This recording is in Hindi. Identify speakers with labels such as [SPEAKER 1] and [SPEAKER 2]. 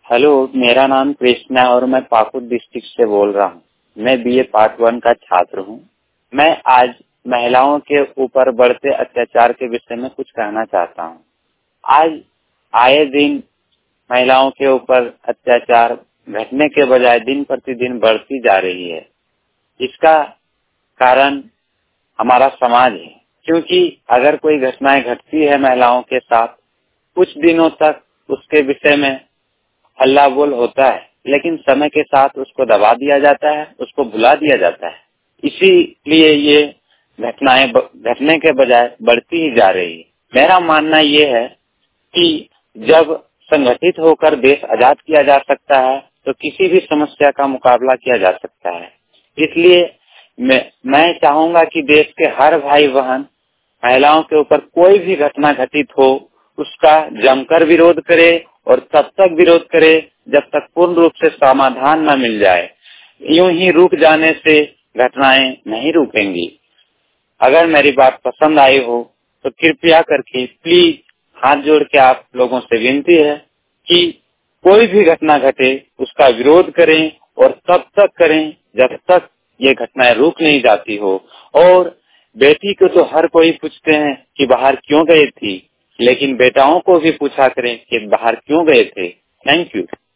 [SPEAKER 1] हेलो, मेरा नाम कृष्णा है और मैं पाकुड़ डिस्ट्रिक्ट से बोल रहा हूँ। मैं बीए पार्ट 1 का छात्र हूँ। मैं आज महिलाओं के ऊपर बढ़ते अत्याचार के विषय में कुछ कहना चाहता हूँ। आज आए दिन महिलाओं के ऊपर अत्याचार घटने के बजाय दिन प्रतिदिन बढ़ती जा रही है। इसका कारण हमारा समाज है, क्योंकि अगर कोई घटनाएं घटती है महिलाओं के साथ, कुछ दिनों तक उसके विषय में हल्ला बोल होता है, लेकिन समय के साथ उसको दबा दिया जाता है, उसको भुला दिया जाता है। इसीलिए ये घटनाएं घटने के बजाय बढ़ती ही जा रही है। मेरा मानना ये है कि जब संगठित होकर देश आजाद किया जा सकता है तो किसी भी समस्या का मुकाबला किया जा सकता है। इसलिए मैं चाहूंगा कि देश के हर भाई बहन महिलाओं के ऊपर कोई भी घटना घटित हो उसका जमकर विरोध करे और तब तक विरोध करे जब तक पूर्ण रूप से समाधान न मिल जाए। यूं ही रुक जाने से घटनाएं नहीं रुकेंगी। अगर मेरी बात पसंद आई हो तो कृपया करके प्लीज हाथ जोड़ के आप लोगों से विनती है कि कोई भी घटना घटे उसका विरोध करें और तब तक करें जब तक ये घटनाएं रुक नहीं जाती हो। और बेटी को तो हर कोई पूछते हैं कि बाहर क्यों गए थी, लेकिन बेटाओं को भी पूछा करें कि बाहर क्यों गए थे। Thank you.